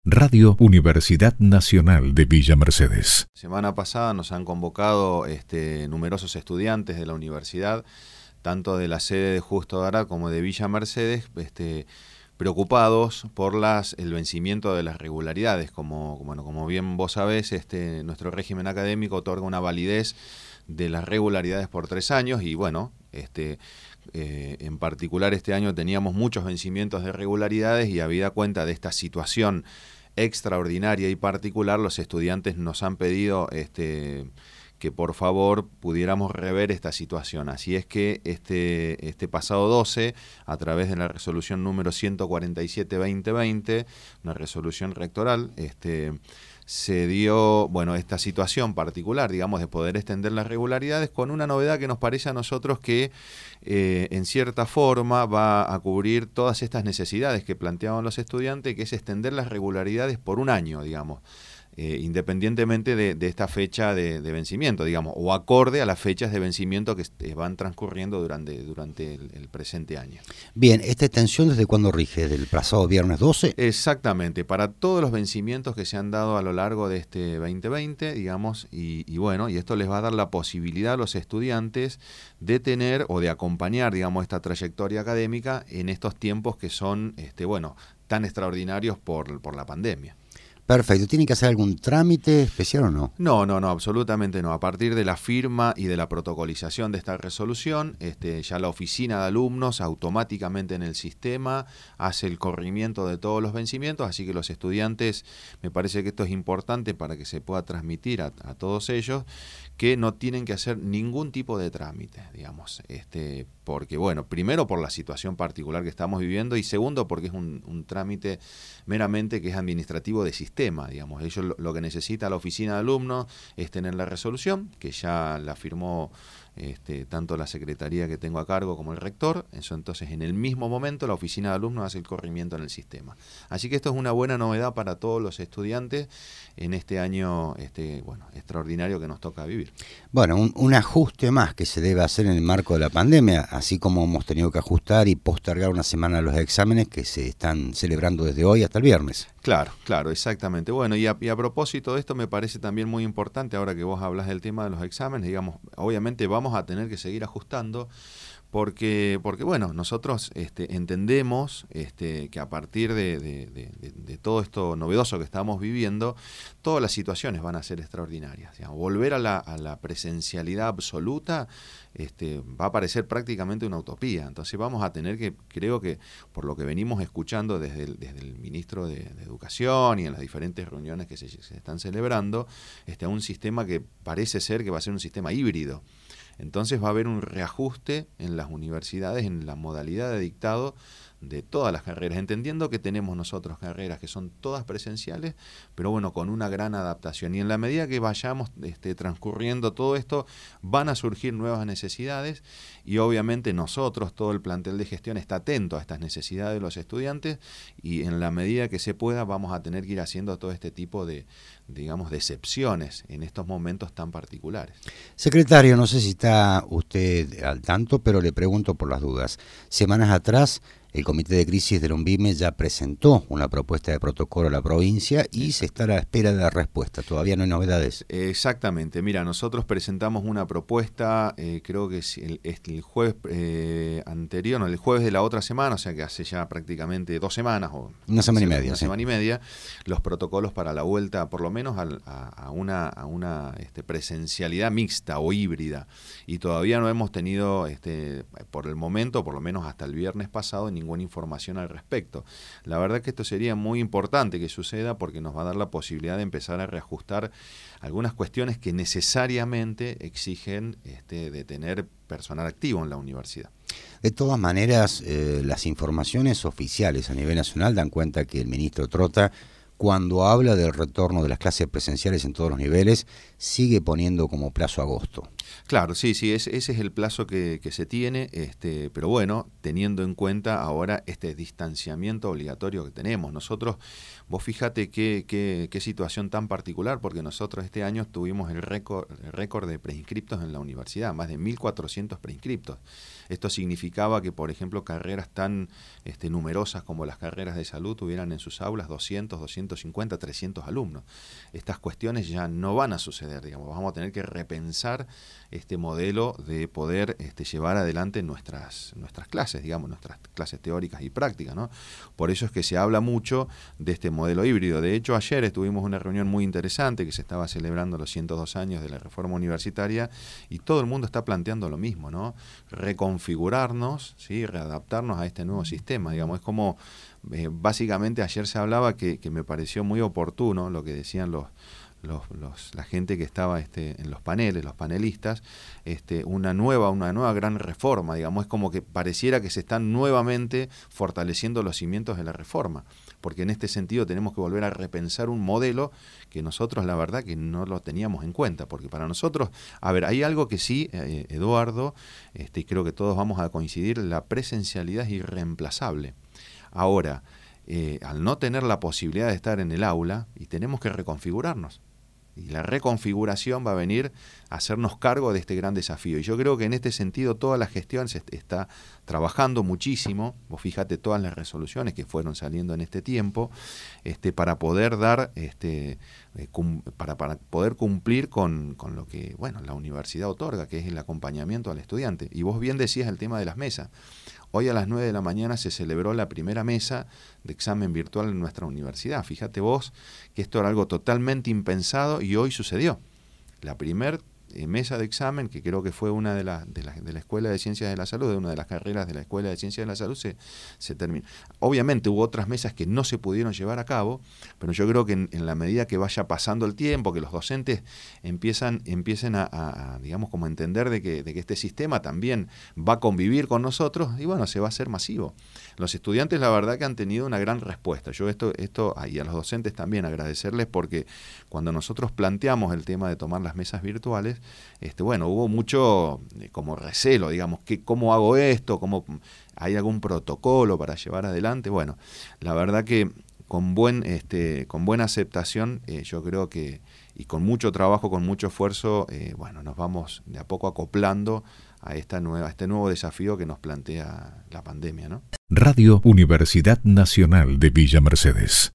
Radio Universidad Nacional de Villa Mercedes. Semana pasada nos han convocado numerosos estudiantes de la universidad, tanto de la sede de Justo de Arad como de Villa Mercedes, preocupados por el vencimiento de las regularidades. Como bien vos sabés, nuestro régimen académico otorga una validez de las regularidades por 3 años y en particular este año teníamos muchos vencimientos de regularidades y habida cuenta de esta situación extraordinaria y particular, los estudiantes nos han pedido que por favor pudiéramos rever esta situación. Así es que este pasado 12, a través de la resolución número 147-2020, una resolución rectoral, se dio esta situación particular, digamos, de poder extender las regularidades con una novedad que nos parece a nosotros que en cierta forma va a cubrir todas estas necesidades que planteaban los estudiantes, que es extender las regularidades por 1 año, digamos. Independientemente de esta fecha de vencimiento, digamos, o acorde a las fechas de vencimiento que van transcurriendo durante el presente año. Bien, ¿esta extensión desde cuándo rige? ¿Del pasado viernes 12? Exactamente, para todos los vencimientos que se han dado a lo largo de este 2020, digamos, y esto les va a dar la posibilidad a los estudiantes de tener o de acompañar, digamos, esta trayectoria académica en estos tiempos que son, tan extraordinarios por la pandemia. Perfecto. ¿Tienen que hacer algún trámite especial o no? No, absolutamente no. A partir de la firma y de la protocolización de esta resolución, ya la oficina de alumnos automáticamente en el sistema hace el corrimiento de todos los vencimientos, así que los estudiantes, me parece que esto es importante para que se pueda transmitir a todos ellos, que no tienen que hacer ningún tipo de trámite, digamos, porque, primero por la situación particular que estamos viviendo y segundo porque es un trámite meramente que es administrativo de sistema, digamos. Ellos lo que necesita la oficina de alumnos es tener la resolución, que ya la firmó tanto la secretaría que tengo a cargo como el rector. Entonces en el mismo momento la oficina de alumnos hace el corrimiento en el sistema. Así que esto es una buena novedad para todos los estudiantes en este año extraordinario que nos toca vivir. Bueno, un ajuste más que se debe hacer en el marco de la pandemia, así como hemos tenido que ajustar y postergar una semana los exámenes que se están celebrando desde hoy hasta el viernes. Claro, exactamente. Bueno, y a propósito de esto me parece también muy importante, ahora que vos hablas del tema de los exámenes, digamos, obviamente vamos a tener que seguir ajustando porque nosotros entendemos que a partir de todo esto novedoso que estamos viviendo, todas las situaciones van a ser extraordinarias. Digamos, volver a la presencialidad absoluta va a parecer prácticamente una utopía. Entonces vamos a tener que, creo que por lo que venimos escuchando desde el ministro de Educación y en las diferentes reuniones que se están celebrando, un sistema que parece ser que va a ser un sistema híbrido. Entonces va a haber un reajuste en las universidades, en la modalidad de dictado de todas las carreras, entendiendo que tenemos nosotros carreras que son todas presenciales, pero con una gran adaptación. Y en la medida que vayamos transcurriendo todo esto, van a surgir nuevas necesidades y obviamente nosotros, todo el plantel de gestión está atento a estas necesidades de los estudiantes y en la medida que se pueda vamos a tener que ir haciendo todo este tipo de excepciones en estos momentos tan particulares. Secretario, no sé si está usted al tanto, pero le pregunto por las dudas. Semanas atrás, el Comité de Crisis de la UNVIME ya presentó una propuesta de protocolo a la provincia y se está a la espera de la respuesta. ¿Todavía no hay novedades? Exactamente. Mira, nosotros presentamos una propuesta, creo que es el jueves anterior, el jueves de la otra semana, o sea que hace ya prácticamente 2 semanas. Una semana y media. Una semana y media, los protocolos para la vuelta, por lo menos a una presencialidad mixta o híbrida. Y todavía no hemos tenido, por el momento, por lo menos hasta el viernes pasado, ninguna información al respecto. La verdad que esto sería muy importante que suceda porque nos va a dar la posibilidad de empezar a reajustar algunas cuestiones que necesariamente exigen de tener personal activo en la universidad. De todas maneras, las informaciones oficiales a nivel nacional dan cuenta que el ministro Trota, cuando habla del retorno de las clases presenciales en todos los niveles, sigue poniendo como plazo agosto. Claro, sí, ese es el plazo que se tiene, pero bueno, teniendo en cuenta ahora este distanciamiento obligatorio que tenemos. Nosotros, vos fíjate qué situación tan particular, porque nosotros este año tuvimos el récord de preinscriptos en la universidad, más de 1.400 preinscriptos. Esto significaba que, por ejemplo, carreras tan numerosas como las carreras de salud tuvieran en sus aulas 200, 250, 300 alumnos. Estas cuestiones ya no van a suceder, digamos, vamos a tener que repensar este modelo de poder llevar adelante nuestras clases, digamos, nuestras clases teóricas y prácticas, ¿no? Por eso es que se habla mucho de este modelo híbrido. De hecho, ayer tuvimos una reunión muy interesante que se estaba celebrando los 102 años de la reforma universitaria y todo el mundo está planteando lo mismo, ¿no? Reconfigurarnos, ¿sí? Readaptarnos a este nuevo sistema, digamos, es como, básicamente ayer se hablaba que me pareció muy oportuno lo que decían la gente que estaba en los paneles, los panelistas, una nueva gran reforma, digamos, es como que pareciera que se están nuevamente fortaleciendo los cimientos de la reforma, porque en este sentido tenemos que volver a repensar un modelo que nosotros la verdad que no lo teníamos en cuenta, porque para nosotros, a ver, hay algo que sí, Eduardo, y creo que todos vamos a coincidir, la presencialidad es irreemplazable. Ahora, al no tener la posibilidad de estar en el aula, y tenemos que reconfigurarnos. Y la reconfiguración va a venir a hacernos cargo de este gran desafío. Y yo creo que en este sentido toda la gestión se está trabajando muchísimo. Vos fíjate todas las resoluciones que fueron saliendo en este tiempo, para poder dar, para poder cumplir con lo que, bueno, la universidad otorga, que es el acompañamiento al estudiante. Y vos bien decías el tema de las mesas. Hoy a las 9 de la mañana se celebró la primera mesa de examen virtual en nuestra universidad. Fíjate vos que esto era algo totalmente impensado y hoy sucedió. La primera mesa de examen, que creo que fue una de la Escuela de Ciencias de la Salud, de una de las carreras de la Escuela de Ciencias de la Salud, se terminó. Obviamente hubo otras mesas que no se pudieron llevar a cabo, pero yo creo que en la medida que vaya pasando el tiempo, que los docentes empiecen a digamos, como entender de que este sistema también va a convivir con nosotros, y bueno, se va a hacer masivo. Los estudiantes, la verdad que han tenido una gran respuesta. Yo esto y a los docentes también agradecerles, porque cuando nosotros planteamos el tema de tomar las mesas virtuales, bueno, hubo mucho como recelo, digamos, ¿cómo hago esto? ¿Hay algún protocolo para llevar adelante? Bueno, la verdad que con buena aceptación, yo creo que, y con mucho trabajo, con mucho esfuerzo, bueno, nos vamos de a poco acoplando a este nuevo desafío que nos plantea la pandemia, ¿no? Radio Universidad Nacional de Villa Mercedes.